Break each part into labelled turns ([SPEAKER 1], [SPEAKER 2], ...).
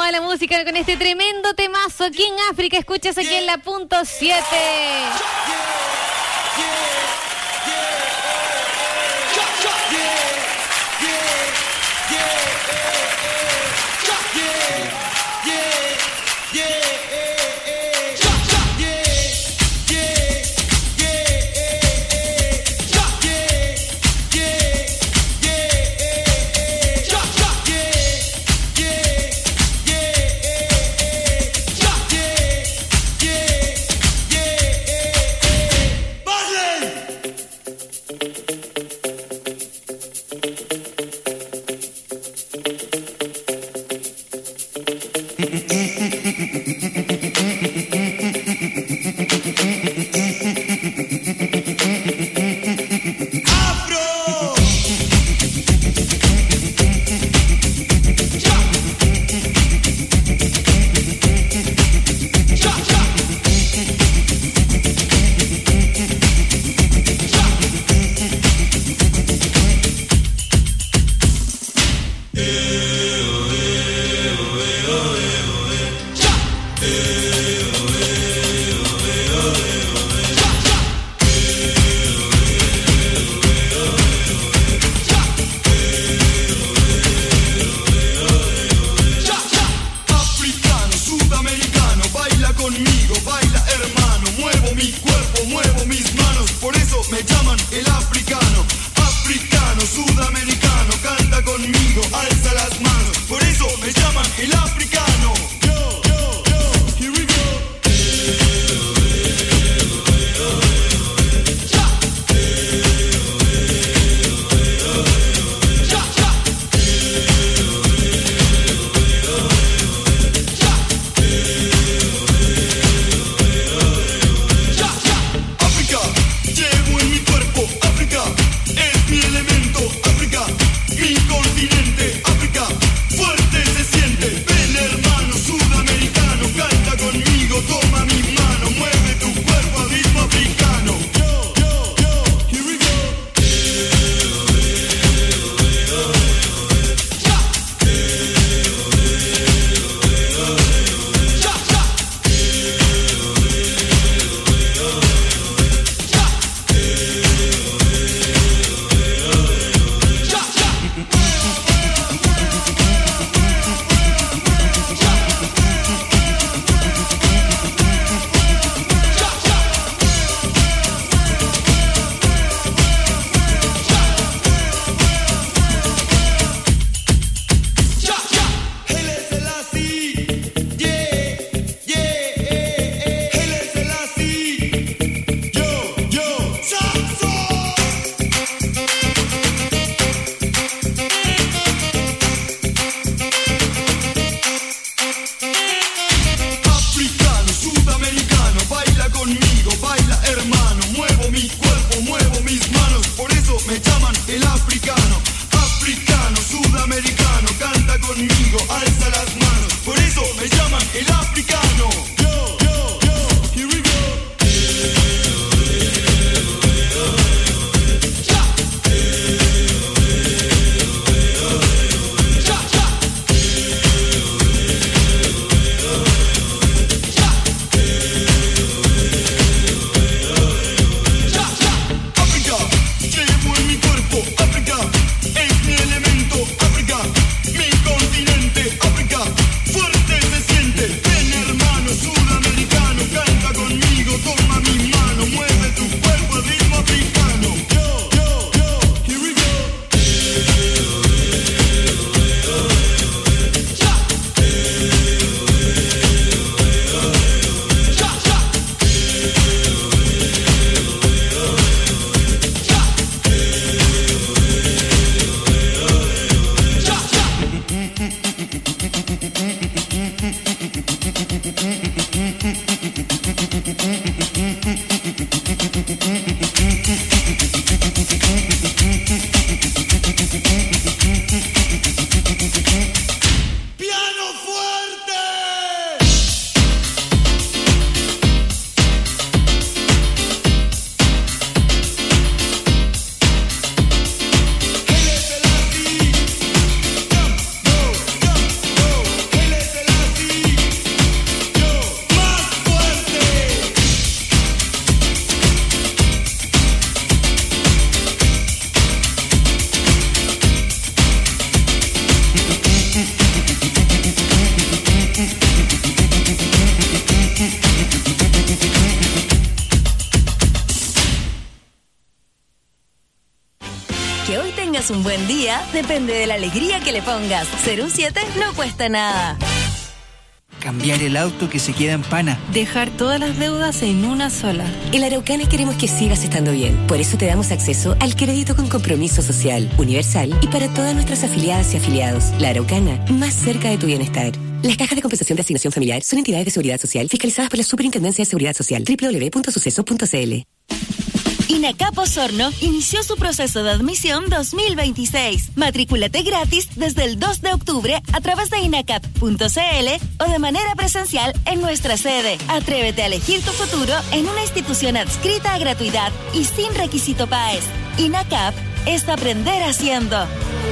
[SPEAKER 1] toda la música con este tremendo temazo. Aquí en África, escuchas aquí en la punto 7.
[SPEAKER 2] Mi continente, África, fuerte se siente, ven hermano. tengas un buen día depende de la alegría que le pongas. Ser un 7 no cuesta nada.
[SPEAKER 3] Cambiar el auto que se queda en pana.
[SPEAKER 4] Dejar todas las deudas en una sola.
[SPEAKER 5] En La Araucana queremos que sigas estando bien. Por eso te damos acceso al crédito con compromiso social, universal y para todas nuestras afiliadas y afiliados. La Araucana, más cerca de tu bienestar. Las cajas de compensación de asignación familiar son entidades de seguridad social fiscalizadas por la Superintendencia de Seguridad Social. www.suceso.cl.
[SPEAKER 2] INACAP Osorno inició su proceso de admisión 2026. Matrículate gratis desde el 2 de octubre a través de inacap.cl o de manera presencial en nuestra sede. Atrévete a elegir tu futuro en una institución adscrita a gratuidad y sin requisito PAES. INACAP es aprender haciendo.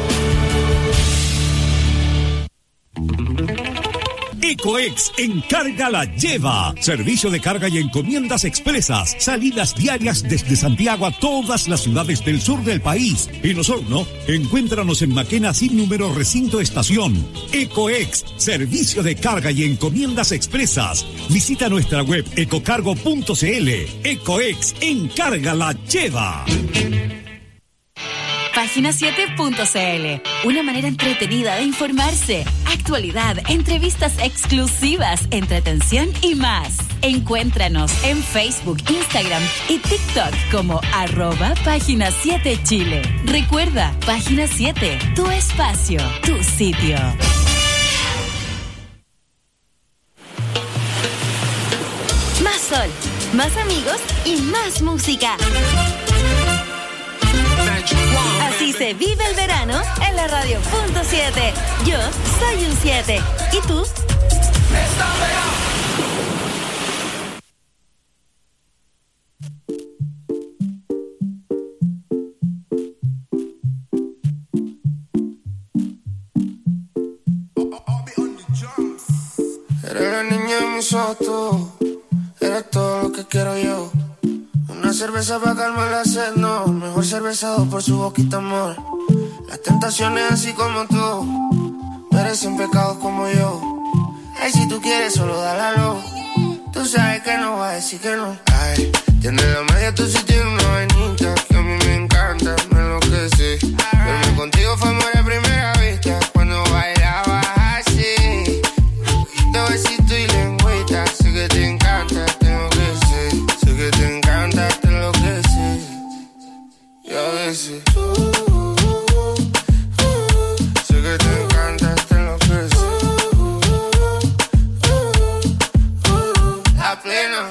[SPEAKER 6] Ecoex Encarga la Lleva. Servicio de carga y encomiendas expresas. Salidas diarias desde Santiago a todas las ciudades del sur del país. En Osorno, encuéntranos en Maquena sin número recinto estación. Ecoex, servicio de carga y encomiendas expresas. Visita nuestra web ecocargo.cl. Ecoex Encarga la Lleva.
[SPEAKER 2] Página7.cl, una manera entretenida de informarse, actualidad, entrevistas exclusivas, entretención y más. Encuéntranos en Facebook, Instagram y TikTok como @Página7Chile. Recuerda, Página 7, tu espacio, tu sitio. Más sol, más amigos y más música. Así se vive el verano en la radio.7. Yo soy un 7. ¿Y tú?
[SPEAKER 7] Eres la niña de mis ojos, eres todo lo que quiero yo. Una cerveza para calmar la sed, no. Mejor cervezado por su boquita, amor. Las tentaciones así como tú merecen pecados como yo. Ay, si tú quieres solo dálalo. Tú sabes que no va a decir que no. Ay, tienes la magia, tú sí tienes una vainita que a mí me encanta, me enloquece. Verme contigo fue amor a primera vista. Cuando bailabas así, te besito y lengüita. Sé que te encanta, tengo que ser. Sé que te encanta, te enloquece. Y a veces sé que te encanta, te enloquece. La plena.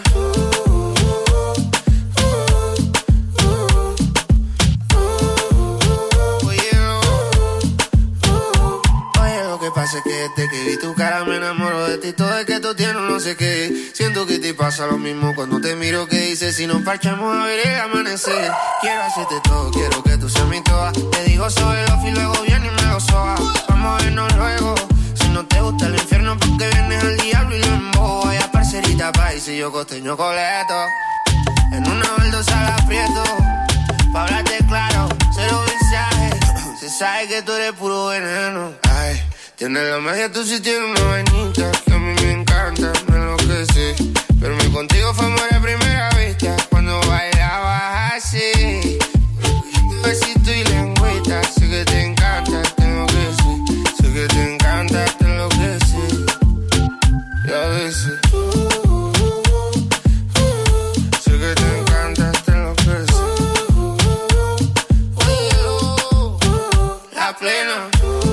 [SPEAKER 7] Pasa que desde que vi tu cara me enamoro de ti. Todo es que tú tienes no sé qué. Siento que te pasa lo mismo cuando te miro. Que dices si nos parchamos a ver el amanecer. Quiero hacerte todo, quiero que tú seas mi toa. Te digo soy el y luego viene y me lo soba. Vamos a vernos luego. Si no te gusta el infierno porque vienes al diablo y lo embobo. Vaya parcerita país y yo costeño coleto. En una baldosa la aprieto. Pa' hablarte claro, cero visaje. Se sabe que tú eres puro veneno. Ay, tienes la magia, tú sí tienes una vainita que a mí me encanta, me enloquece. Verme contigo fue amor a primera vista. Cuando bailabas así, besito y lengüita. Sé que te encanta, te enloquece. Sé que te encanta, te enloquece. Y a veces sé que te encanta, te enloquece. La plena.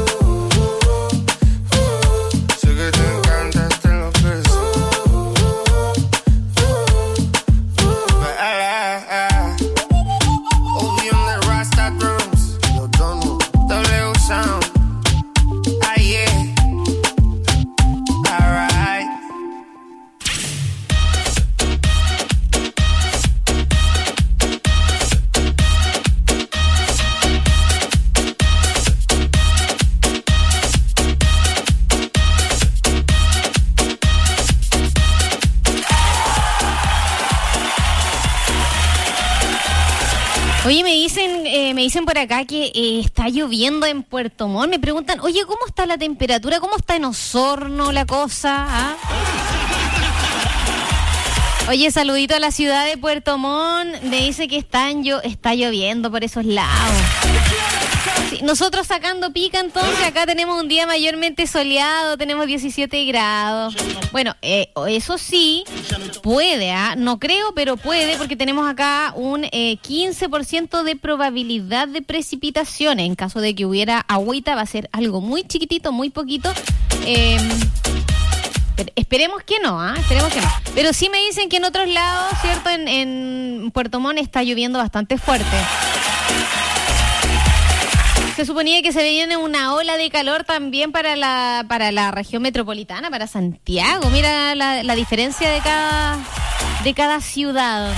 [SPEAKER 1] Oye, me dicen por acá que está lloviendo en Puerto Montt. Me preguntan, oye, ¿cómo está la temperatura? ¿Cómo está en Osorno la cosa? ¿Ah? Oye, saludito a la ciudad de Puerto Montt. Me dice que está lloviendo por esos lados. Sí, nosotros sacando pica, entonces acá tenemos un día mayormente soleado, tenemos 17 grados. Bueno, eso sí, puede, no creo, pero puede, porque tenemos acá un 15% de probabilidad de precipitaciones. En caso de que hubiera agüita, va a ser algo muy chiquitito, muy poquito. Esperemos que no, esperemos que no. Pero sí me dicen que en otros lados, ¿cierto? En Puerto Montt está lloviendo bastante fuerte. Se suponía que se viene una ola de calor también para la región metropolitana, para Santiago. Mira la diferencia de cada ciudad.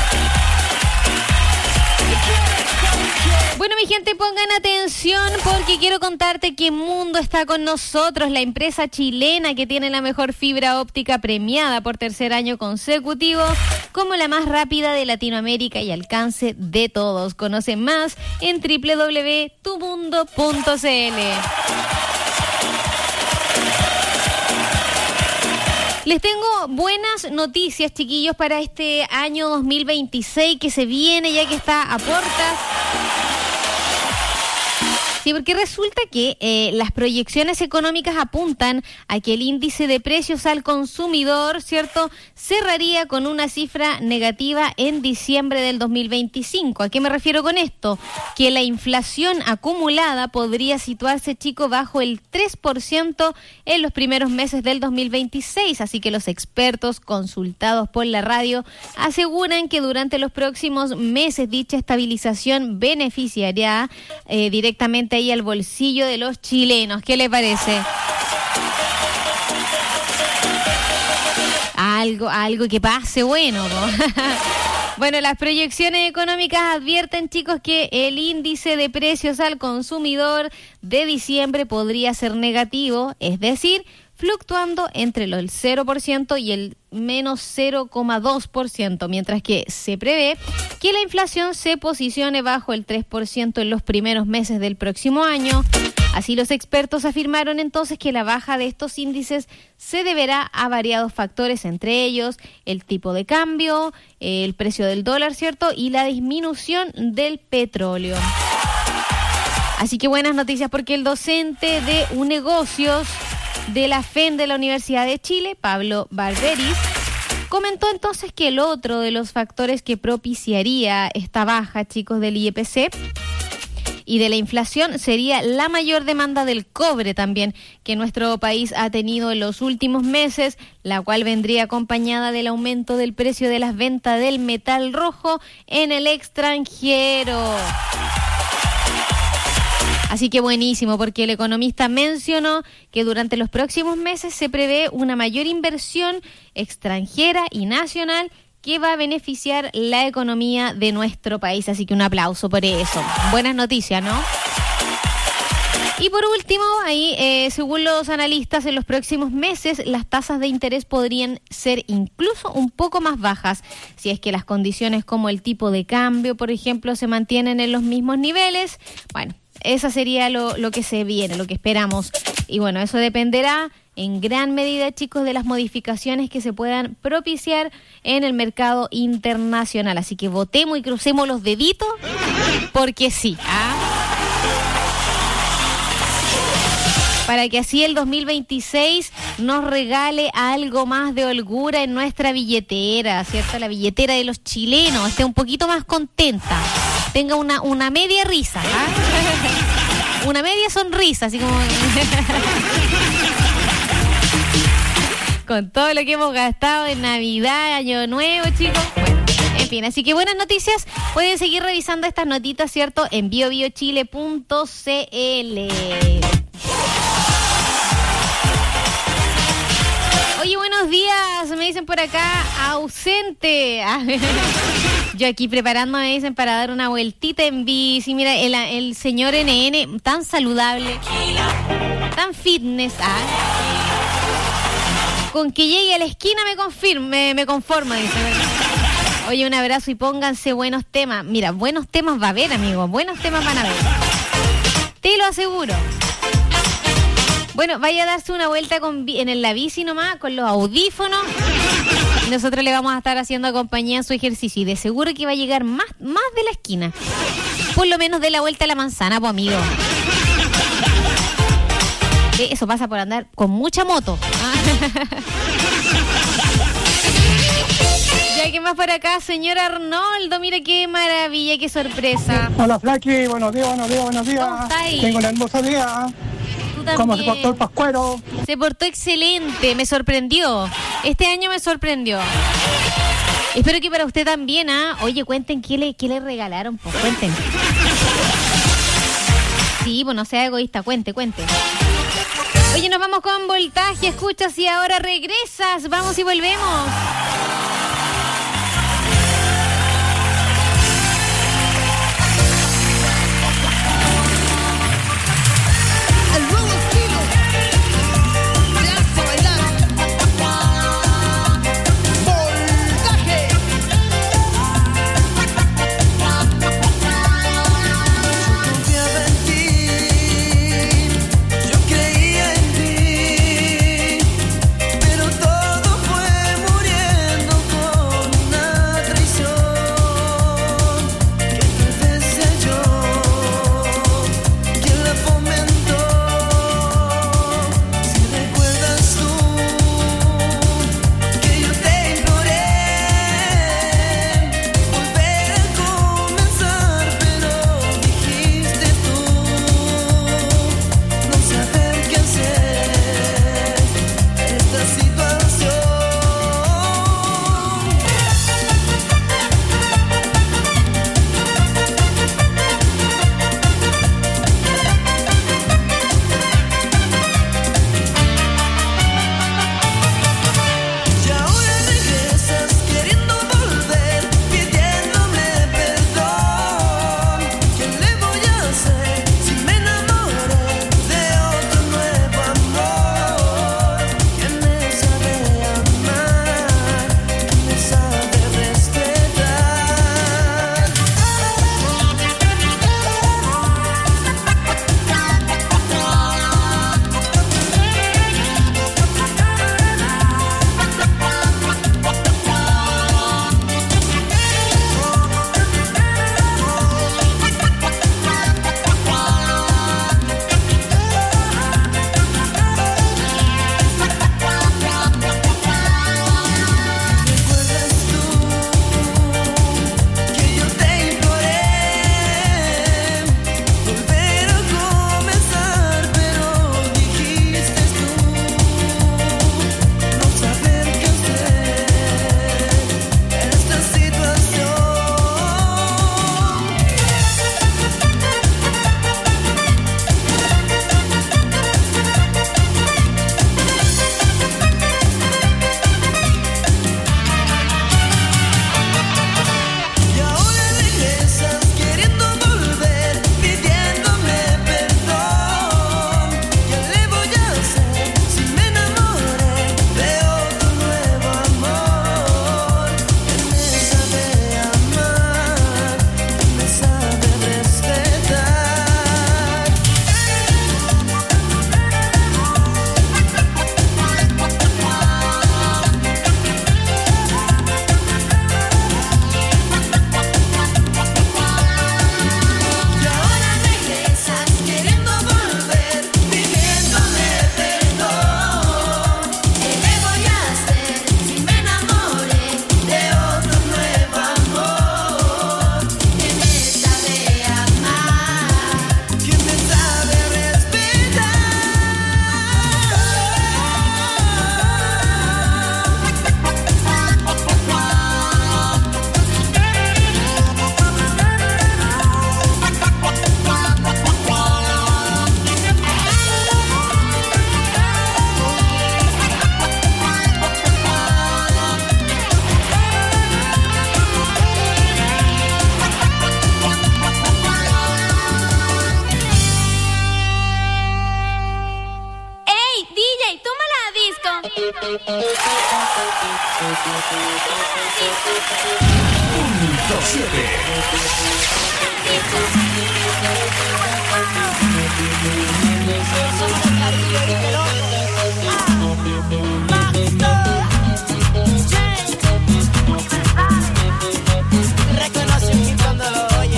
[SPEAKER 1] Bueno, mi gente, pongan atención porque quiero contarte que Mundo está con nosotros, la empresa chilena que tiene la mejor fibra óptica premiada por tercer año consecutivo como la más rápida de Latinoamérica y alcance de todos. Conoce más en www.tumundo.cl. Les tengo buenas noticias, chiquillos, para este año 2026 que se viene, ya que está a puertas. Sí, porque resulta que las proyecciones económicas apuntan a que el índice de precios al consumidor, ¿cierto?, cerraría con una cifra negativa en diciembre del 2025. ¿A qué me refiero con esto? Que la inflación acumulada podría situarse, chicos, bajo el 3% en los primeros meses del 2026. Así que los expertos consultados por la radio aseguran que durante los próximos meses dicha estabilización beneficiaría directamente ahí al bolsillo de los chilenos. ¿Qué le parece? Algo que pase bueno, ¿no? Bueno, las proyecciones económicas advierten, chicos, que el índice de precios al consumidor de diciembre podría ser negativo, es decir, fluctuando entre el 0% y el menos 0,2%, mientras que se prevé que la inflación se posicione bajo el 3% en los primeros meses del próximo año. Así, los expertos afirmaron entonces que la baja de estos índices se deberá a variados factores, entre ellos el tipo de cambio, el precio del dólar, ¿cierto?, y la disminución del petróleo. Así que buenas noticias, porque el docente de negocios de la FEN de la Universidad de Chile, Pablo Barberis, comentó entonces que el otro de los factores que propiciaría esta baja, chicos, del IPC y de la inflación sería la mayor demanda del cobre también que nuestro país ha tenido en los últimos meses, la cual vendría acompañada del aumento del precio de las ventas del metal rojo en el extranjero. Así que buenísimo, porque el economista mencionó que durante los próximos meses se prevé una mayor inversión extranjera y nacional que va a beneficiar la economía de nuestro país. Así que un aplauso por eso. Buenas noticias, ¿no? Y por último, ahí, según los analistas, en los próximos meses las tasas de interés podrían ser incluso un poco más bajas, si es que las condiciones como el tipo de cambio, por ejemplo, se mantienen en los mismos niveles. Bueno, esa sería lo que se viene, lo que esperamos. Y bueno, eso dependerá en gran medida, chicos, de las modificaciones que se puedan propiciar en el mercado internacional. Así que votemos y crucemos los deditos, porque sí, para que así el 2026 nos regale algo más de holgura en nuestra billetera, ¿cierto? La billetera de los chilenos esté un poquito más contenta, tenga una media risa, una media sonrisa, así como con todo lo que hemos gastado en Navidad, Año Nuevo, chicos. Bueno, en fin, así que buenas noticias. Pueden seguir revisando estas notitas, ¿cierto?, en biobiochile.cl. Oye, buenos días, me dicen por acá, ausente. Yo aquí preparándome, me dicen, para dar una vueltita en bici. Mira, el señor NN, tan saludable, tan fitness, con que llegue a la esquina me conforma, dice. Oye, un abrazo y pónganse buenos temas. Mira, buenos temas va a haber, amigos, buenos temas van a haber. Te lo aseguro. Bueno, vaya a darse una vuelta en la bici nomás, con los audífonos. Nosotros le vamos a estar haciendo compañía en su ejercicio y de seguro que va a llegar más de la esquina. Por lo menos de la vuelta a la manzana, pues, amigo. Eso pasa por andar con mucha moto. Ya, ¿qué más por acá? Señor Arnoldo, mira qué maravilla, qué sorpresa.
[SPEAKER 8] Hola, Flaqui, buenos días.
[SPEAKER 1] ¿Cómo está ahí?
[SPEAKER 8] Tengo un hermoso día.
[SPEAKER 1] Tú también.
[SPEAKER 8] ¿Cómo se portó el Pascuero?
[SPEAKER 1] Se portó excelente, me sorprendió. Este año me sorprendió. Espero que para usted también, ¿ah? Oye, cuenten qué le regalaron, pues cuenten. Sí, pues no sea egoísta, cuente. Oye, nos vamos con Voltaje, escuchas y ahora regresas. Vamos y volvemos.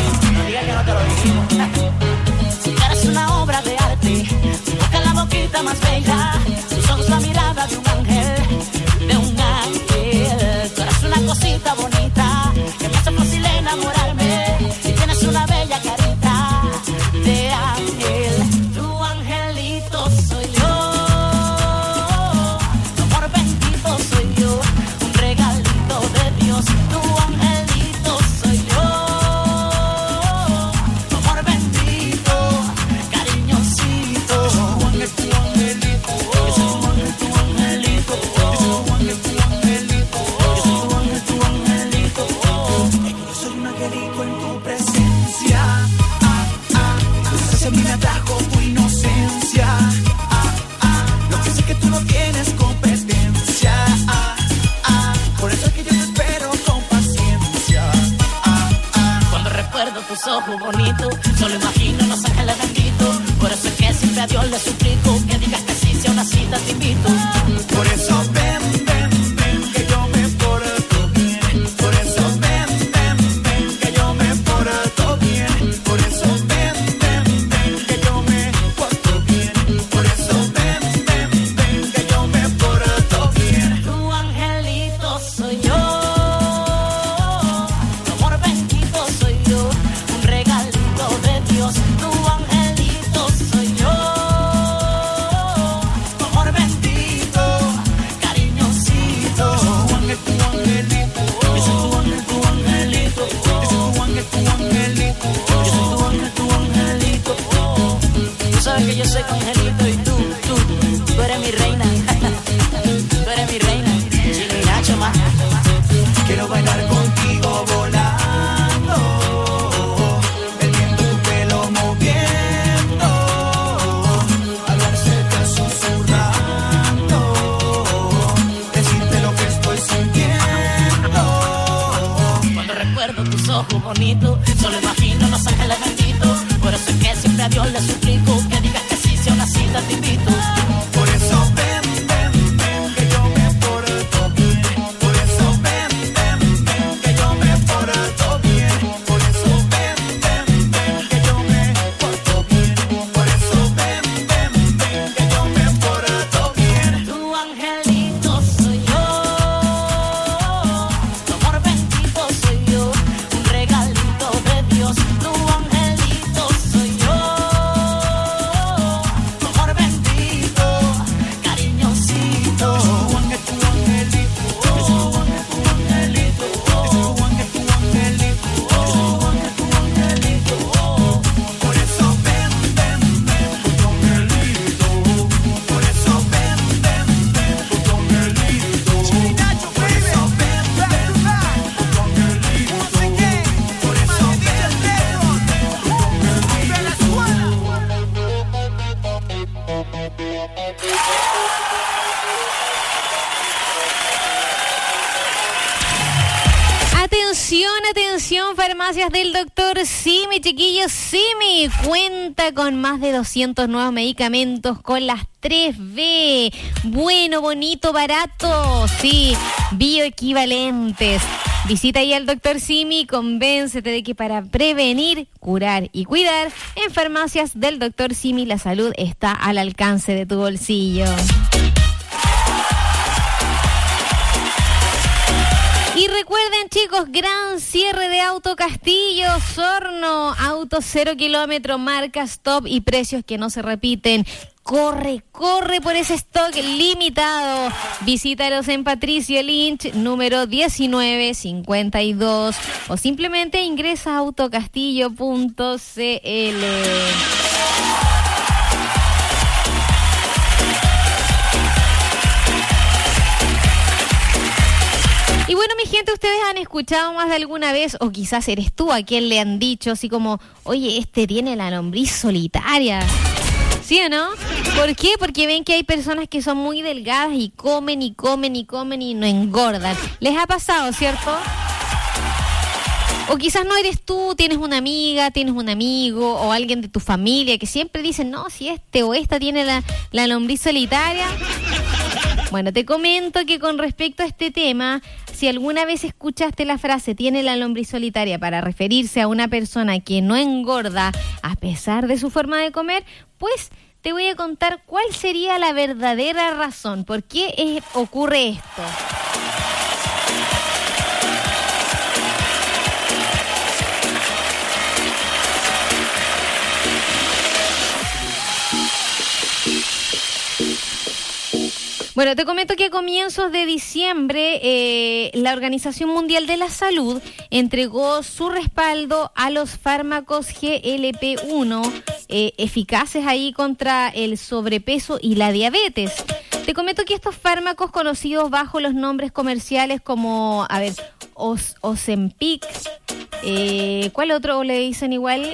[SPEAKER 9] Más cosita bonita que me hace fácil enamorarme. Y tienes una bella carita de ángel, tu angelito soy yo. Tu amor bendito soy yo, un regalito de Dios. Tu angelito soy yo. Tu amor bendito, cariñosito. Tu angelito, tu angelito, tu angelito. Soy un angelito en tu presencia. A mí me atrajo tu inocencia. Lo que sé que tú no tienes competencia. Por eso es que yo te espero con paciencia. Cuando recuerdo tus ojos bonitos, solo imagino los ángeles benditos. Por eso es que siempre a Dios le suplico que digas que sí, sea una cita te invito. Por eso ven, que yo me porto bien. Por eso ven, que yo me porto bien. Por eso ven, que yo me porto bien. Por eso ven, que yo me porto bien. Tu angelito soy yo. Tu amor bendito soy yo, un regalito de Dios. Tu angelito soy yo. Tu amor bendito, cariñosito. Tu angelito, yo soy tu angelito. Yo soy tu angelito. Yo soy tu angelito. Tú sabes que yo soy tu angelito y tú eres mi reina. Tú eres mi reina. Chino y Nacho más. Quiero bailar contigo volando, perdiendo tu pelo moviendo, hablar cerca susurrando, decirte lo que estoy sintiendo. Cuando recuerdo tus ojos bonitos, solo imagino los ángeles benditos. Por eso es que siempre a Dios le suplico que digas que sí, sea una cita te invito. Por eso ven, que yo me porto bien. Por eso ven, que yo me porto bien. Por eso ven, que yo me porto bien. Por eso ven, que yo me porto bien. Tu angelito soy yo. Tu amor bendito soy yo, un regalito de Dios. Tu angelito soy yo. Tu amor bendito, cariñosito. Tu angelito, tu angelito. Tu angelito, tu angelito. Por eso ven, tu angelito. Por eso ven, tu angelito. Por eso ven, tu angelito. Por eso ven,
[SPEAKER 1] Atención, atención, farmacias del doctor Simi, chiquillos. Simi cuenta con más de 200 nuevos medicamentos con las 3B. Bueno, bonito, barato. Sí, bioequivalentes. Visita ahí al doctor Simi y convéncete de que para prevenir, curar y cuidar, en farmacias del doctor Simi la salud está al alcance de tu bolsillo. Y recuerden, chicos, gran cierre de Auto Castillo, Osorno, autos 0 kilómetros, marcas top y precios que no se repiten. Corre por ese stock limitado. Visítalos en Patricio Lynch, número 1952, o simplemente ingresa a autocastillo.cl. Y bueno, mi gente, ustedes han escuchado más de alguna vez, o quizás eres tú a quien le han dicho así como, oye, este tiene la lombriz solitaria. ¿Sí o no? ¿Por qué? Porque ven que hay personas que son muy delgadas y comen y comen y comen y no engordan. ¿Les ha pasado, cierto? O quizás no eres tú, tienes una amiga, tienes un amigo o alguien de tu familia que siempre dicen, no, si este o esta tiene la lombriz solitaria. Bueno, te comento que con respecto a este tema, si alguna vez escuchaste la frase tiene la lombriz solitaria para referirse a una persona que no engorda a pesar de su forma de comer, pues te voy a contar cuál sería la verdadera razón. ¿Por qué ocurre esto? Bueno, te comento que a comienzos de diciembre la Organización Mundial de la Salud entregó su respaldo a los fármacos GLP-1 eficaces ahí contra el sobrepeso y la diabetes. Te comento que estos fármacos, conocidos bajo los nombres comerciales como, Ozempic, ¿cuál otro le dicen igual?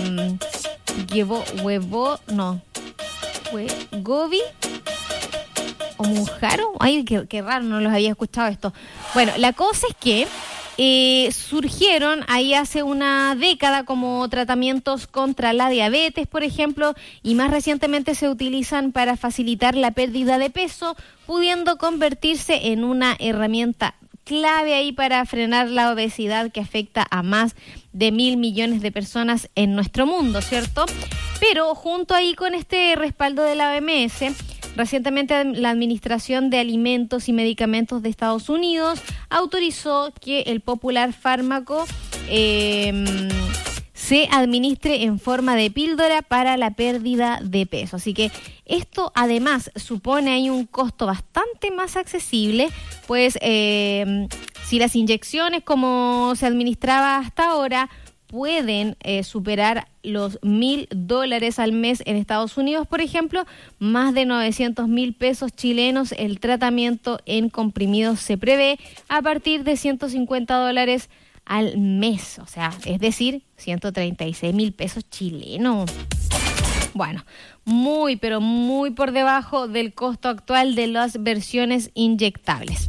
[SPEAKER 1] Wegovy o Mounjaro. Ay, qué raro, no los había escuchado esto. Bueno, la cosa es que surgieron ahí hace una década como tratamientos contra la diabetes, por ejemplo, y más recientemente se utilizan para facilitar la pérdida de peso, pudiendo convertirse en una herramienta clave ahí para frenar la obesidad que afecta a más de 1.000 millones de personas en nuestro mundo, ¿cierto? Pero junto ahí con este respaldo de la OMS, recientemente la Administración de Alimentos y Medicamentos de Estados Unidos autorizó que el popular fármaco se administre en forma de píldora para la pérdida de peso. Así que esto además supone ahí un costo bastante más accesible, pues si las inyecciones como se administraba hasta ahora pueden superar los $1.000 al mes en Estados Unidos, por ejemplo, más de 900.000 pesos chilenos el tratamiento en comprimidos se prevé a partir de $150 al mes, o sea, es decir, 136.000 pesos chilenos. Bueno, muy, pero muy por debajo del costo actual de las versiones inyectables.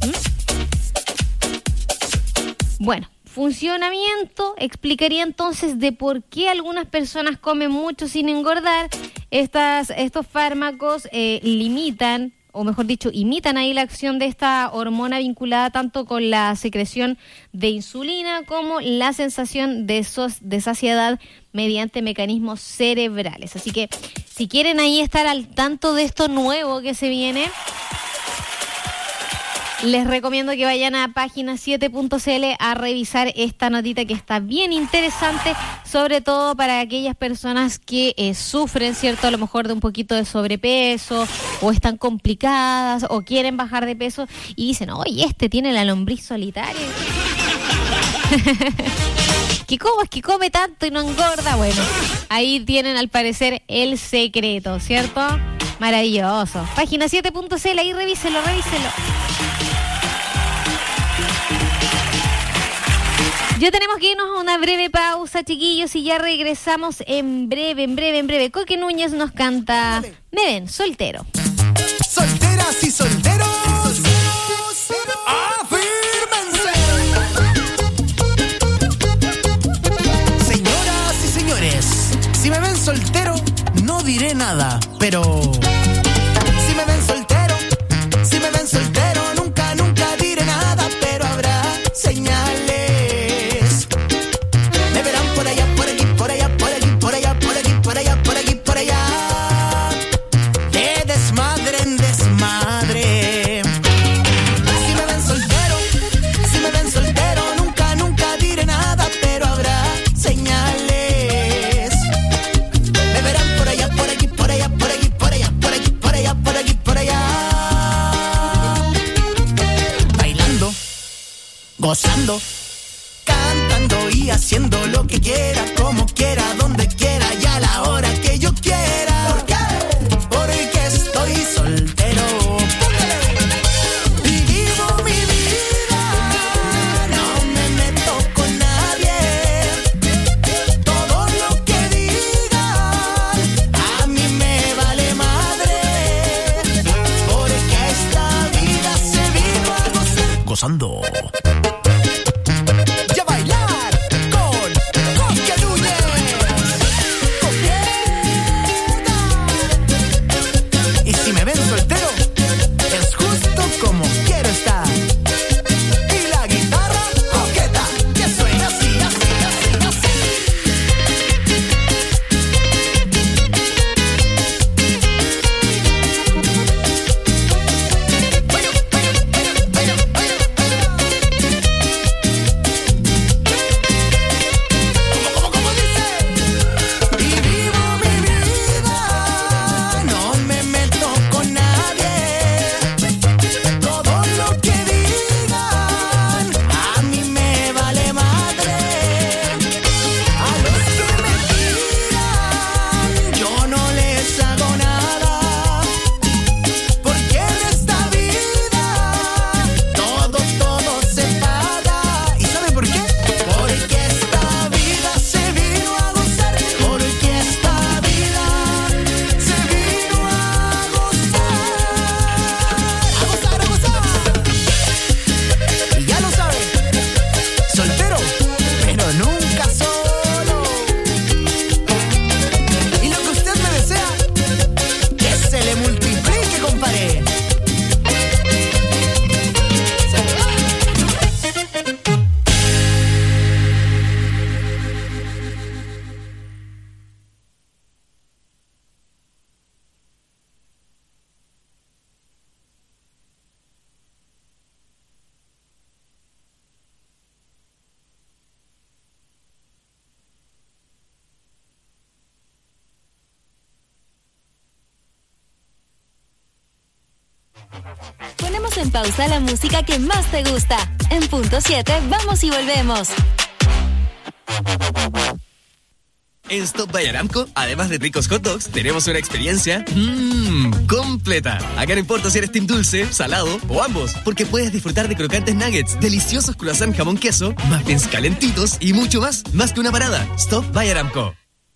[SPEAKER 1] Bueno, funcionamiento explicaría entonces de por qué algunas personas comen mucho sin engordar. Estos fármacos limitan, o mejor dicho, imitan ahí la acción de esta hormona vinculada tanto con la secreción de insulina como la sensación de saciedad mediante mecanismos cerebrales. Así que si quieren ahí estar al tanto de esto nuevo que se viene, les recomiendo que vayan a página7.cl a revisar esta notita que está bien interesante, sobre todo para aquellas personas que sufren, ¿cierto? A lo mejor de un poquito de sobrepeso o están complicadas o quieren bajar de peso y dicen, oye, este tiene la lombriz solitaria. ¿Cómo es que come tanto y no engorda? Bueno, ahí tienen al parecer el secreto, ¿cierto? Maravilloso. Página7.cl, ahí revíselo. Ya tenemos que irnos a una breve pausa, chiquillos, y ya regresamos en breve. Coque Núñez nos canta Me ven soltero.
[SPEAKER 10] Solteras y solteros, afírmense. Señoras y señores, si me ven soltero, no diré nada, pero si me ven soltero, nunca diré nada, pero habrá señales. Gozando, cantando y haciendo lo que quiera, como quiera, donde quiera y a la hora que yo quiera. ¿Por qué? Porque estoy soltero. Y vivo mi vida, no me meto con nadie. Todo lo que digan a mí me vale madre. Porque esta vida se vino a gozar. Gozando.
[SPEAKER 2] en pausa la música que más te gusta. En punto 7, vamos y volvemos.
[SPEAKER 11] En Stop by Aramco, además de ricos hot dogs, tenemos una experiencia completa. Acá no importa si eres team dulce, salado o ambos, porque puedes disfrutar de crocantes nuggets, deliciosos croissant jamón queso, muffins calentitos y mucho más. Más que una parada. Stop by Aramco.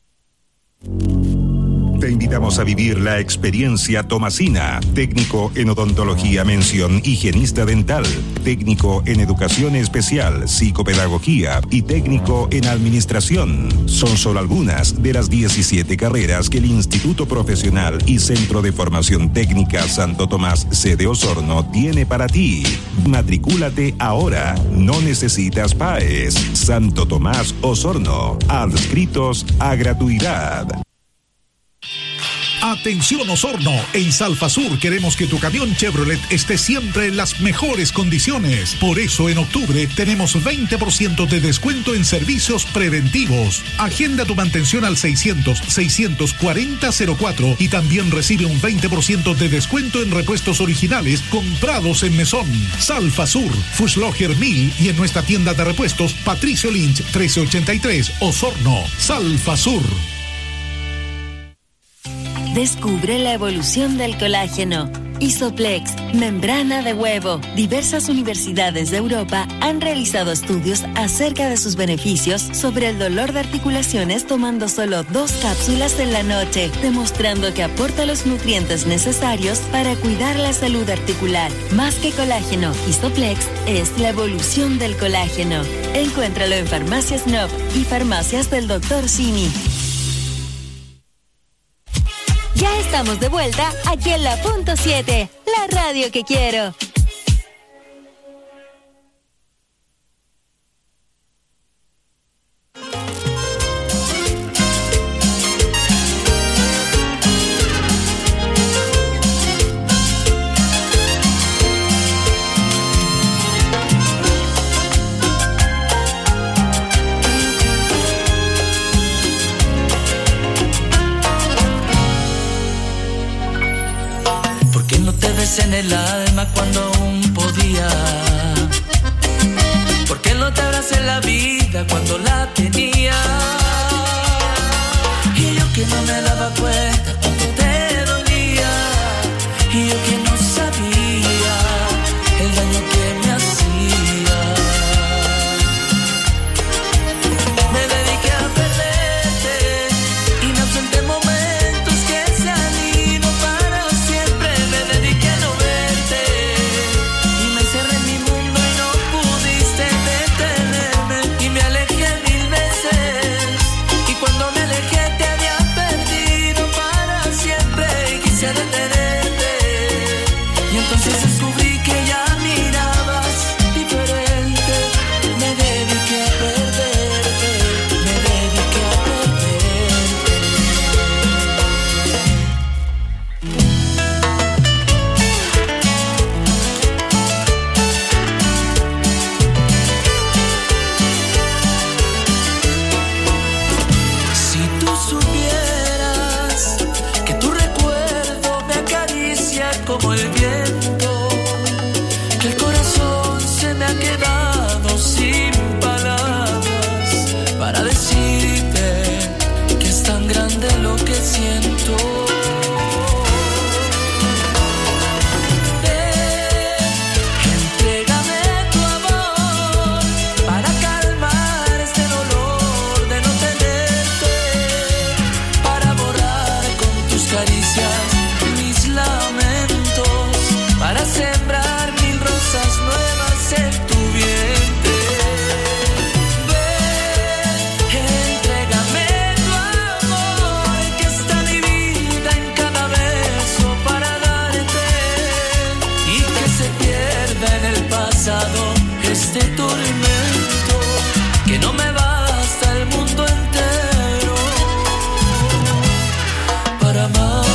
[SPEAKER 12] Te invitamos a vivir la experiencia Tomasina, técnico en odontología mención higienista dental, técnico en educación especial, psicopedagogía y técnico en administración. Son solo algunas de las 17 carreras que el Instituto Profesional y Centro de Formación Técnica Santo Tomás sede Osorno tiene para ti. Matricúlate ahora, no necesitas PAES. Santo Tomás Osorno, adscritos a gratuidad.
[SPEAKER 13] Atención Osorno, en Salfasur queremos que tu camión Chevrolet esté siempre en las mejores condiciones. Por eso en octubre tenemos 20% de descuento en servicios preventivos. Agenda tu mantención al 600-640-04 y también recibe un 20% de descuento en repuestos originales comprados en Mesón. Salfasur, Fuschloger 1000 y en nuestra tienda de repuestos Patricio Lynch 1383, Osorno. Salfasur.
[SPEAKER 2] Descubre la evolución del colágeno. Isoplex, membrana de huevo. Diversas universidades de Europa han realizado estudios acerca de sus beneficios sobre el dolor de articulaciones tomando solo 2 cápsulas en la noche, demostrando que aporta los nutrientes necesarios para cuidar la salud articular. Más que colágeno, Isoplex es la evolución del colágeno. Encuéntralo en Farmacias Nop y Farmacias del Dr. Simi. Ya estamos de vuelta aquí en la punto 7, la radio que quiero.
[SPEAKER 14] En el alma cuando aún podía. ¿Por qué no te abracé en la vida cuando la tenía? Y yo que no me daba cuenta cuando te dolía. Y yo que no sabía el daño que me hacía. Me dediqué a perderte y me ausenté momentos que se han ido para siempre. Me dediqué a no verte y me encerré en mi mundo y no pudiste detenerme. Y me alejé 1000 veces y cuando me alejé te había perdido para siempre. Y quise detenerte y entonces descubrí que ya mirabas diferente. Me dediqué a perderte, me dediqué a perderte. Si tú supieras que tu recuerdo me acaricia como el viento, que el corazón se me ha quedado sin palabras para decirte que es tan grande lo que siento. Entrégame tu amor para calmar este dolor de no tenerte, para borrar con tus caricias mis lamentos, para sembrar 1000 rosas nuevas en tu vientre. Entrégame tu amor que está dividida en cada beso para darte y que se pierda en el pasado este tormento que no me basta el mundo entero para amarte.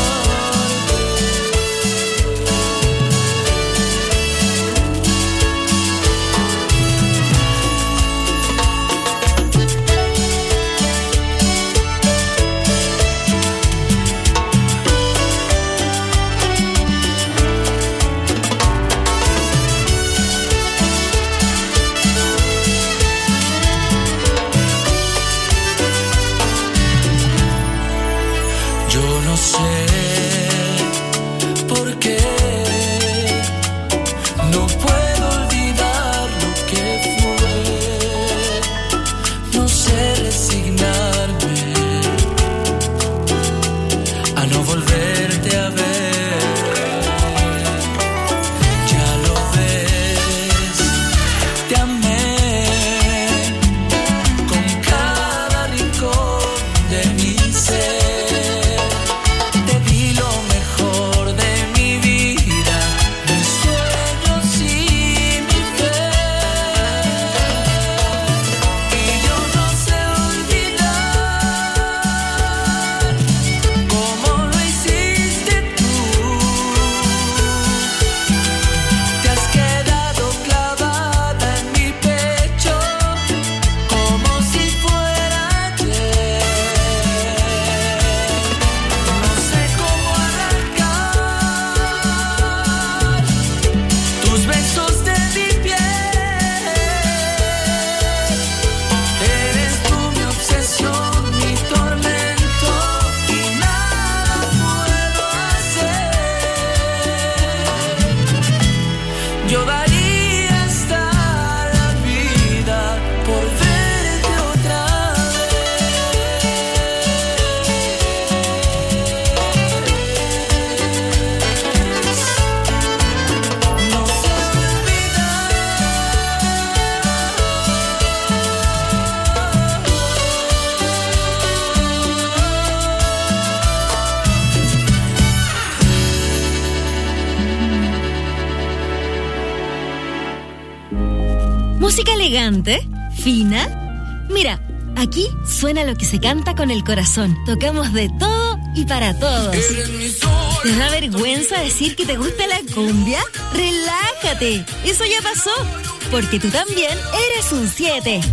[SPEAKER 2] ¿Música elegante? ¿Fina? Mira, aquí suena lo que se canta con el corazón. Tocamos de todo y para todos. ¿Te da vergüenza decir que te gusta la cumbia? ¡Relájate! Eso ya pasó, porque tú también eres un 7.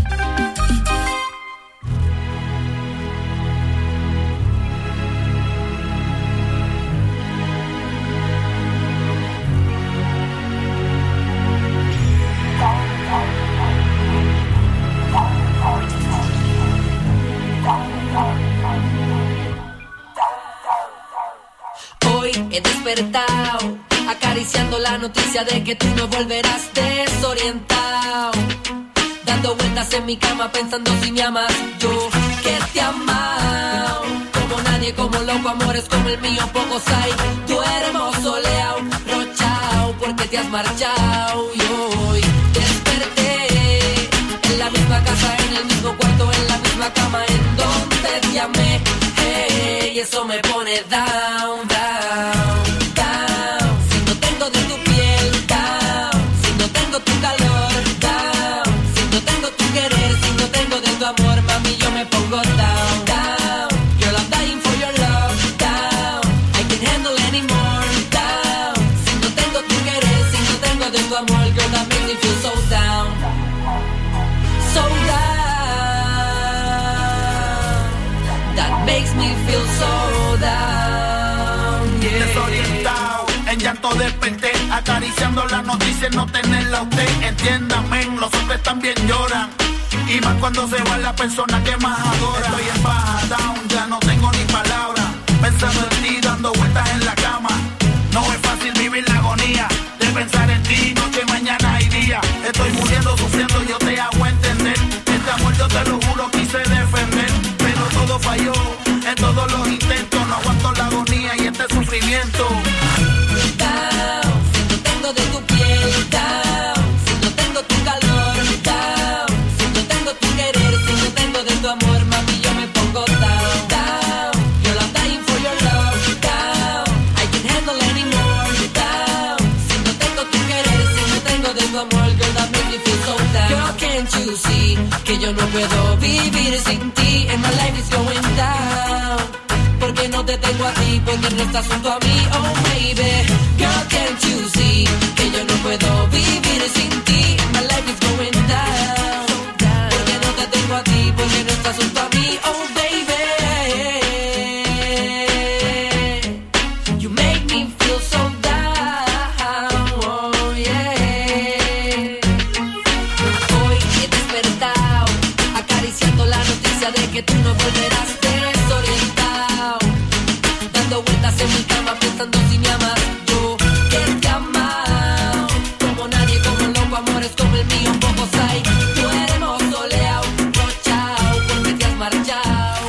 [SPEAKER 15] Hoy he despertado acariciando la noticia de que tú no volverás desorientado, dando vueltas en mi cama pensando si me amas. Yo que te he amado como nadie, como loco, amores como el mío pocos hay. Duermo soleado, rochao porque te has marchado. Y hoy desperté en la misma casa, en el mismo cuarto, en la misma cama en donde te amé. Hey, eso me pone down, down, down. Si no tengo de tu piel, down. Si no tengo tu calor, down. Si no tengo tu querer, si no tengo de tu amor, mami, yo me pongo down, down. Girl, I'm dying for your love, down. I can't handle anymore, down. Si no tengo tu querer, si no tengo de tu amor, girl, that makes me feel so down, so down. That makes me feel so down, yeah.
[SPEAKER 10] Desorientado, en llanto desperté, acariciando las noticias, no tenerla usted. Entiéndame, los hombres también lloran, y más cuando se va la persona que más adora. Estoy en baja, down, ya no tengo ni palabras, pensando en ti, dando vueltas en la cama. No es fácil vivir la agonía de pensar en ti, noche, mañana y día. Estoy muriendo, sufriendo, yo te hago entender. Este amor yo te lo juro, quise defender, pero todo falló en todos los intentos. No aguanto la agonía y este sufrimiento.
[SPEAKER 15] Down, si no tengo de tu piel, down. Si no tengo tu calor, down. Si no tengo tu querer, si no tengo de tu amor, mami, yo me pongo down, down. Girl, I'm dying for your love, down. I can't handle anymore, down. Si no tengo tu querer, si no tengo de tu amor, girl, that makes me feel so down. Girl, can't you see que yo no puedo vivir sin ti? And my life is going down. Porque no te tengo a ti, porque no estás junto a mí, oh baby. Girl, can't you see que yo no puedo vivir sin ti? My life is going down. Porque no te tengo a ti, porque no estás junto a mí, oh baby. You make me feel so down, oh yeah. Hoy he despertado acariciando la noticia de que tú no volverás desorientado, dando vueltas en mi cama pensando si me amas. Yo que te he amado como nadie, como loco, amores como el mío pocos hay. Duermo soleado, rochao porque te has marchado.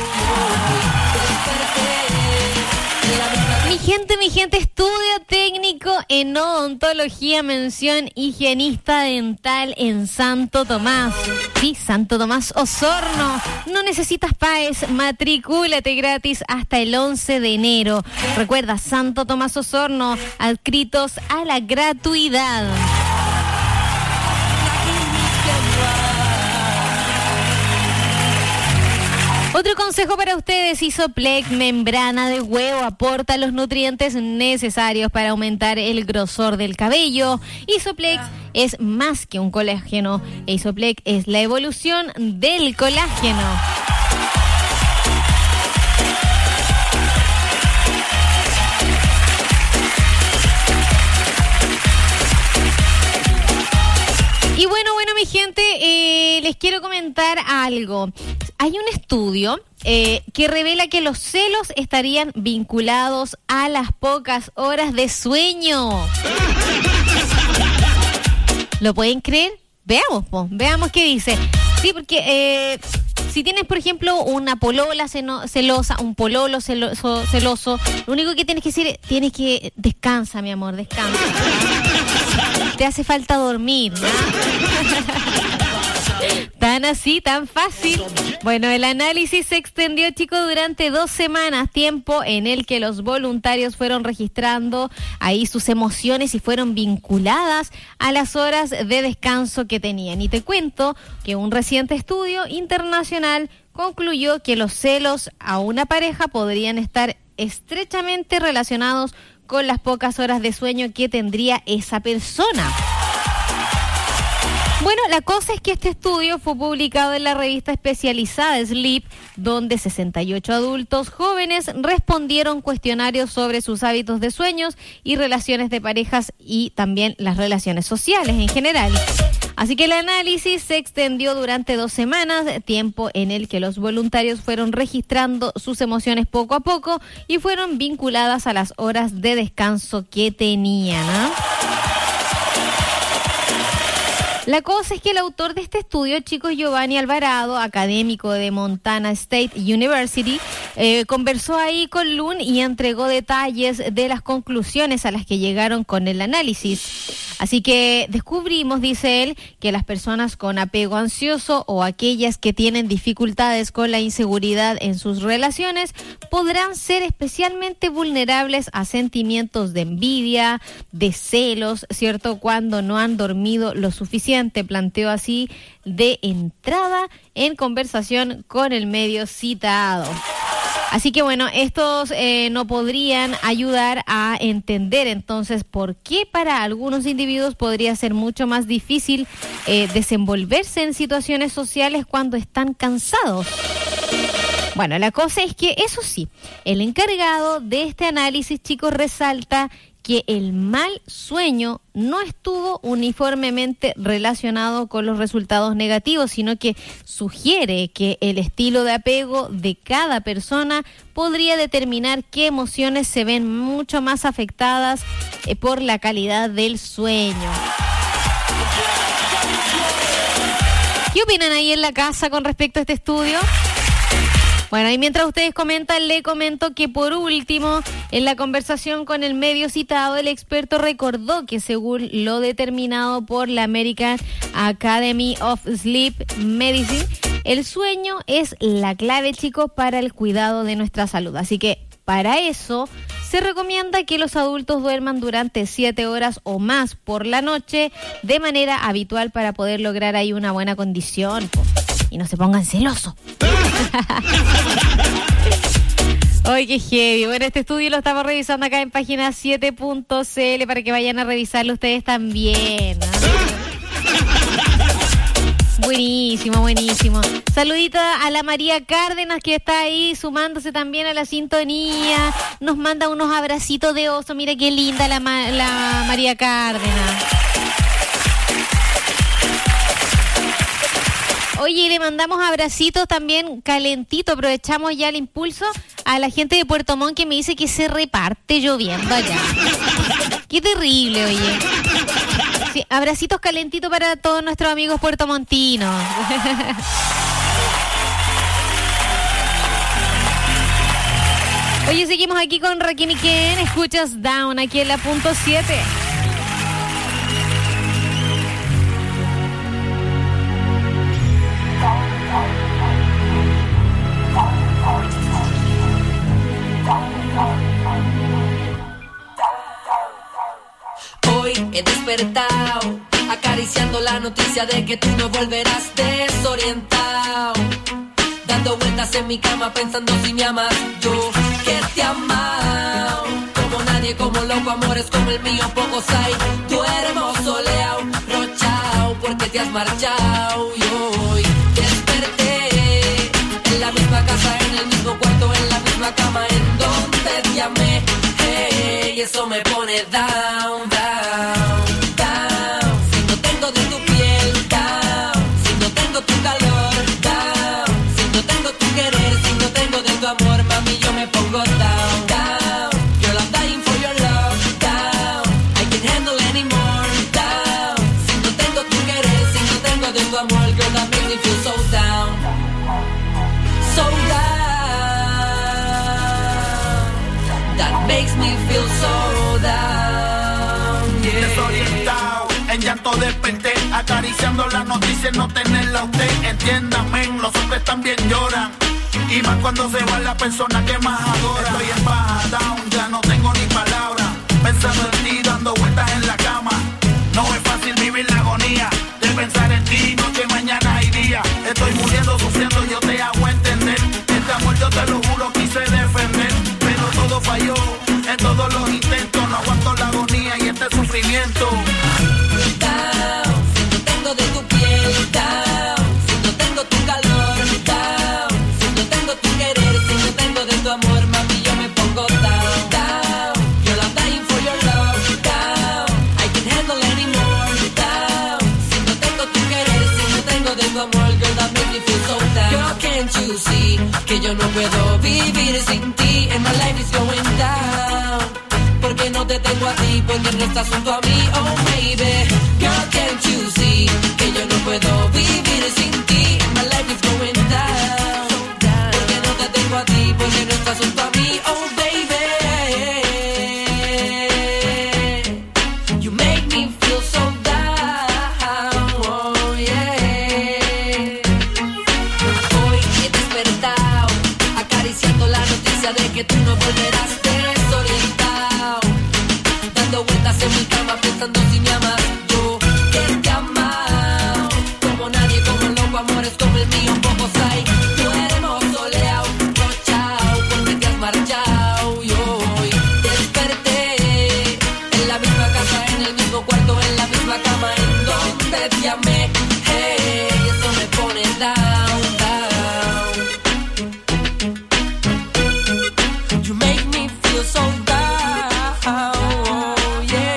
[SPEAKER 1] Mi gente, estudio técnico en odontología, mención higienista dental en Santo Tomás. Sí, Santo Tomás Osorno. No necesitas PAES, matricúlate gratis hasta el 11 de enero. Recuerda, Santo Tomás Osorno, adscritos a la gratuidad. Otro consejo para ustedes: Isoplex membrana de huevo aporta los nutrientes necesarios para aumentar el grosor del cabello. Isoplex es más que un colágeno. Isoplex es la evolución del colágeno. Y bueno, mi gente, les quiero comentar algo. Hay un estudio que revela que los celos estarían vinculados a las pocas horas de sueño. ¿Lo pueden creer? Veamos qué dice. Sí, porque si tienes, por ejemplo, una polola celosa, un pololo celoso, lo único que tienes que decir es, descansa, mi amor, descansa. Te hace falta dormir, ¿no? Tan así, tan fácil. Bueno, el análisis se extendió, chicos, durante 2 semanas, tiempo en el que los voluntarios fueron registrando ahí sus emociones y fueron vinculadas a las horas de descanso que tenían. Y te cuento que un reciente estudio internacional concluyó que los celos a una pareja podrían estar estrechamente relacionados con las pocas horas de sueño que tendría esa persona. Bueno, la cosa es que este estudio fue publicado en la revista especializada Sleep, donde 68 adultos jóvenes respondieron cuestionarios sobre sus hábitos de sueños y relaciones de parejas y también las relaciones sociales en general. Así que el análisis se extendió durante 2 semanas, tiempo en el que los voluntarios fueron registrando sus emociones poco a poco y fueron vinculadas a las horas de descanso que tenían, ¿no? La cosa es que el autor de este estudio, chicos, Giovanni Alvarado, académico de Montana State University, conversó ahí con Loon y entregó detalles de las conclusiones a las que llegaron con el análisis. Así que descubrimos, dice él, que las personas con apego ansioso o aquellas que tienen dificultades con la inseguridad en sus relaciones podrán ser especialmente vulnerables a sentimientos de envidia, de celos, ¿cierto? Cuando no han dormido lo suficiente. Planteó así de entrada en conversación con el medio citado. Así que bueno, estos no podrían ayudar a entender entonces por qué para algunos individuos podría ser mucho más difícil desenvolverse en situaciones sociales cuando están cansados. Bueno, la cosa es que, eso sí, el encargado de este análisis, chicos, resalta que el mal sueño no estuvo uniformemente relacionado con los resultados negativos, sino que sugiere que el estilo de apego de cada persona podría determinar qué emociones se ven mucho más afectadas por la calidad del sueño. ¿Qué opinan ahí en la casa con respecto a este estudio? Bueno, y mientras ustedes comentan, le comento que por último, en la conversación con el medio citado, el experto recordó que según lo determinado por la American Academy of Sleep Medicine, el sueño es la clave, chicos, para el cuidado de nuestra salud. Así que para eso se recomienda que los adultos duerman durante 7 horas o más por la noche de manera habitual para poder lograr ahí una buena condición. Y no se pongan celosos. ¡Ay, qué heavy! Bueno, este estudio lo estamos revisando acá en página 7.cl para que vayan a revisarlo ustedes también, ¿no? Buenísimo, buenísimo. Saludita a la María Cárdenas, que está ahí sumándose también a la sintonía. Nos manda unos abracitos de oso. Mira qué linda la María Cárdenas. Oye, le mandamos abracitos también calentito, aprovechamos ya el impulso a la gente de Puerto Montt que me dice que se reparte lloviendo allá. Qué terrible, oye. Sí, abracitos calentitos para todos nuestros amigos puertomontinos. Oye, seguimos aquí con Rakim y Ken, escuchas Down aquí en la punto 7.
[SPEAKER 15] Hoy he despertado acariciando la noticia de que tú no volverás desorientado, dando vueltas en mi cama pensando si me amas. Yo que te he amado como nadie, como loco, amores como el mío pocos hay. Duermo soleado, rochao porque te has marchado. Y hoy desperté en la misma casa, en el mismo cuarto, en la misma cama en donde te amé. Hey, eso me pone down, down, down. Si no tengo de tu piel, down. Si no tengo tu calor, down. Si no tengo tu querer, si no tengo de tu amor, mami, yo me pongo down, down. Girl, I'm dying for your love, down. I can't handle anymore, down. Si no tengo tu querer, si no tengo de tu amor, girl, that makes me feel so down. So down. That makes me feel so down, yeah.
[SPEAKER 10] Desorientado, en
[SPEAKER 16] llanto desperté, acariciando las noticias, no tenerla usted. Entiéndame, los hombres también lloran, y más cuando se va la persona que más adora. Estoy en baja, down, ya no tengo ni palabra, pensando en ti, dando vueltas en la cama. No es fácil vivir la agonía de pensar en ti, noche, mañana y día. Estoy muriendo, sufriendo, yo te hago entender. Este amor yo te lo juro quise defender, pero todo falló en todos los intentos. No aguanto la agonía y este sufrimiento.
[SPEAKER 15] Down, si no tengo de tu piel, down, si no tengo tu calor, down, si no tengo tu querer, si no tengo de tu amor, mami, yo me pongo down, down. Girl, I'm dying for your love, down, I can't handle anymore, down. Si no tengo tu querer, si no tengo de tu amor, girl, that makes me feel so down. Girl, can't you see que yo no puedo vivir sin ti, and my life is going down. Porque no te tengo a ti, porque no estás junto a mí, oh baby. Girl, can't you see que yo no puedo vivir sin ti, my life is going down. Porque no te tengo a ti, porque no estás junto a mí, oh baby. You make me feel so down, oh yeah. Hoy he despertado, acariciando la noticia de que tú no volverás, desorientado, dando vueltas en mi cama pensando si me amas. Yo que te amo, como nadie, como un loco, amores como el mío, pocos hay. Duermo soleado, rochao, porque te has marchado. Y hoy desperté en la misma casa, en el mismo cuarto, en la misma cama en donde te amé. Hey, eso me pone down, down. You make me feel so down, oh, yeah.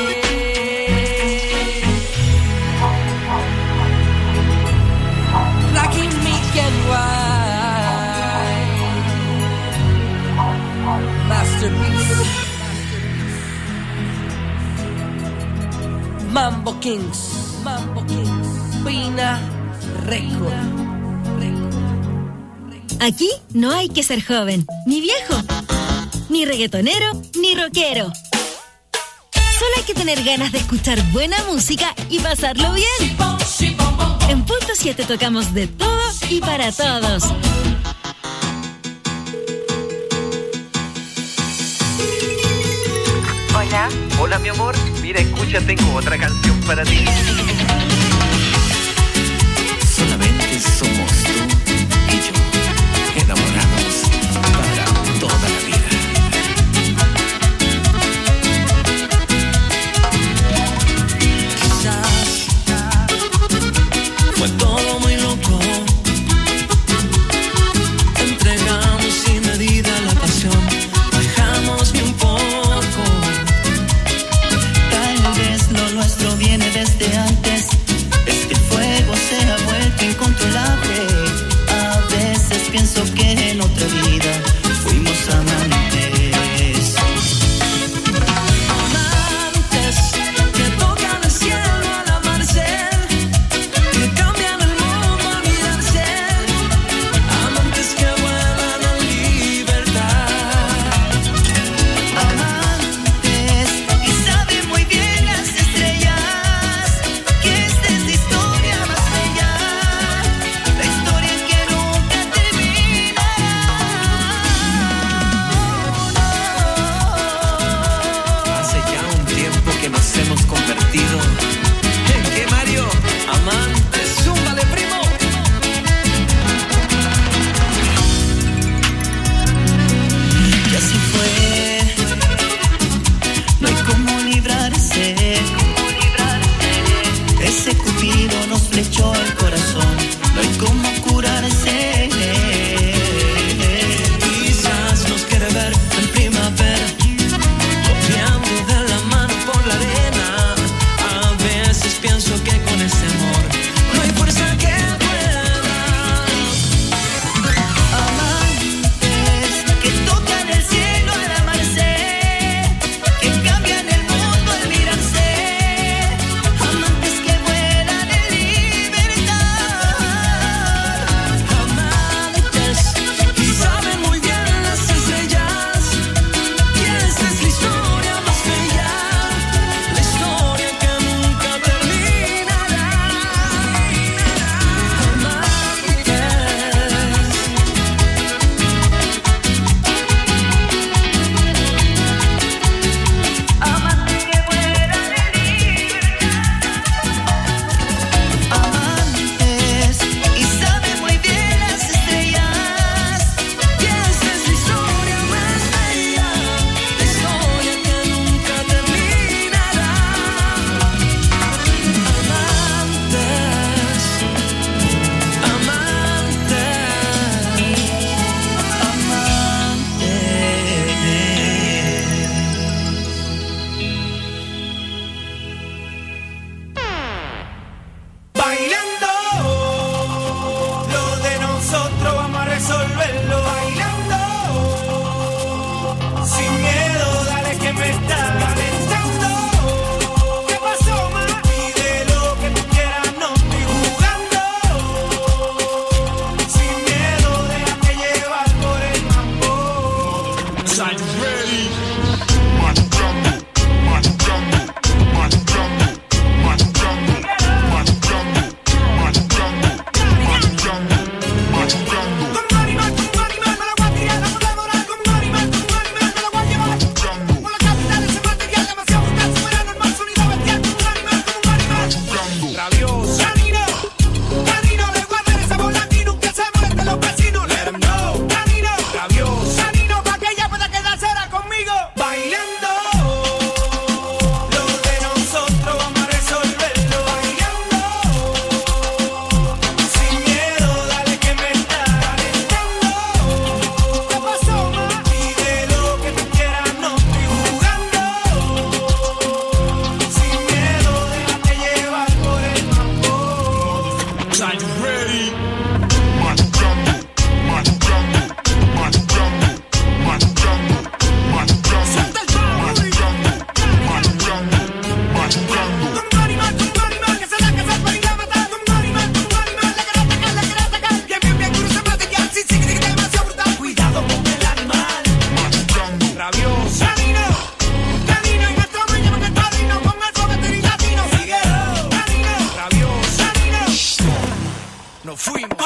[SPEAKER 15] Rocking me and white, masterpiece. Mambo Kings, Mambo Kings, Pina Record.
[SPEAKER 2] Aquí no hay que ser joven, ni viejo, ni reggaetonero, ni rockero. Solo hay que tener ganas de escuchar buena música y pasarlo bien. En Punto 7 tocamos de todo y para todos.
[SPEAKER 17] Hola. Hola, mi amor. Mira, escucha, tengo otra canción para ti. Solamente somos tú y yo, enamorados para toda la vida. Quizás fue todo muy loco. Entregamos sin medida la pasión. Dejamos ni un poco. Tal vez lo nuestro viene desde antes. Este fuego se ha vuelto incontrolable.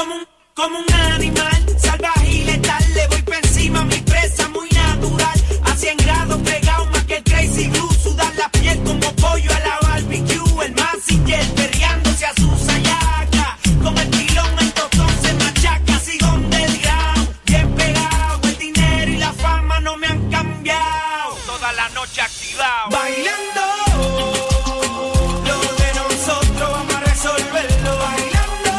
[SPEAKER 9] Como un animal salvaje y letal, le voy por encima a mi presa muy natural. A 100 grados pegado más que el Crazy Glue, sudar la piel como pollo a la barbecue. El Mazinger perreándose a su sayaca, con el pilón el tostón se machaca. Sigo underground, bien pegado, el dinero y la fama no me han cambiado. Toda la noche activado, bailando. Lo de nosotros vamos a resolverlo, bailando.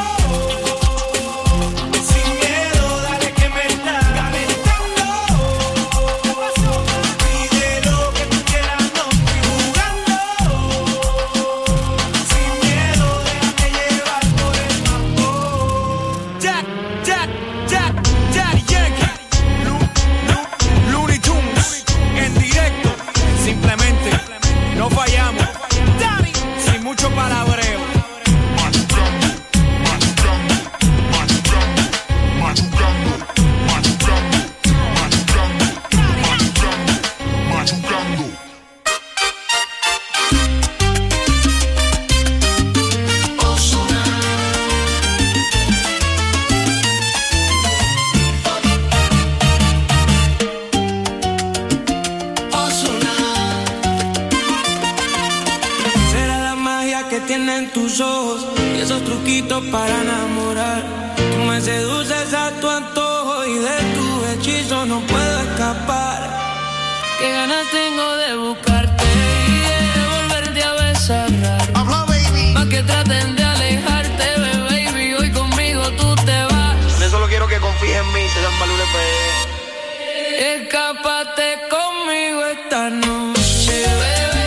[SPEAKER 9] No fallamos, sin mucho palabreo.
[SPEAKER 17] Tienen tus ojos y esos truquitos para enamorar. Tú me seduces a tu antojo y de tu hechizo no puedo escapar. Qué ganas tengo de buscarte y de volverte a besar. Pa' que traten de alejarte, baby. Hoy conmigo tú te vas.
[SPEAKER 9] Yo solo quiero que confíes en mí, se dan valores.
[SPEAKER 17] Escápate conmigo esta noche, bebé.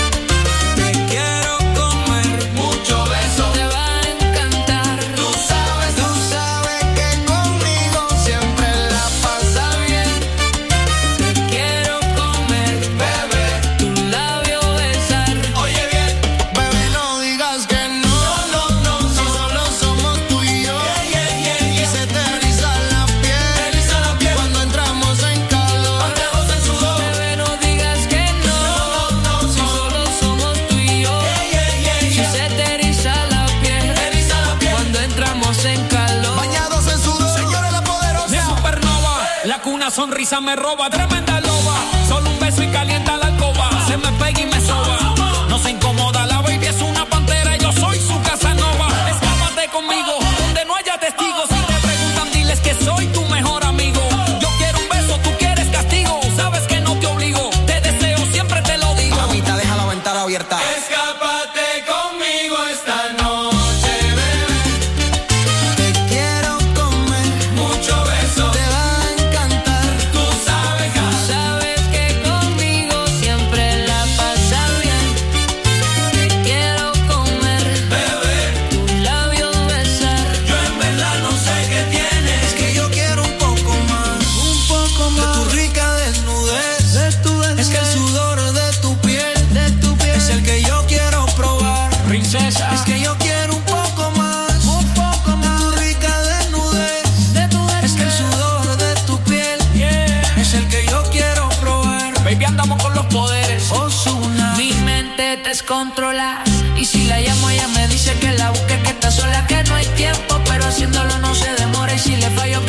[SPEAKER 18] Sonrisa me roba, tremenda loba. Solo un beso y calienta la alcoba. Se me pega y me soba. No se incomoda, la baby es una pantera. Yo soy su Casanova. Escápate conmigo.